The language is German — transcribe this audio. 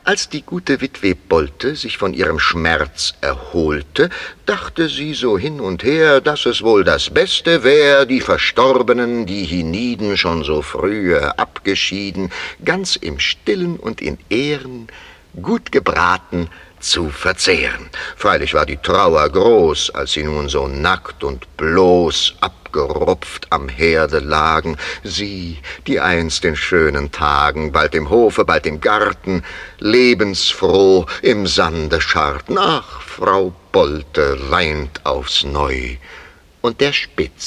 Als die gute Witwe Bolte sich von ihrem Schmerz erholte, dachte sie so hin und her, dass es wohl das Beste wär, die Verstorbenen, die hienieden schon so frühe abgeschieden, ganz im Stillen und in Ehren, gut gebraten, zu verzehren. Freilich war die Trauer groß, als sie nun so nackt und bloß abgerupft am Herde lagen, sie, die einst in schönen Tagen, bald im Hofe, bald im Garten, lebensfroh im Sande scharrten. Ach, Frau Bolte weint aufs Neu, und der Spitz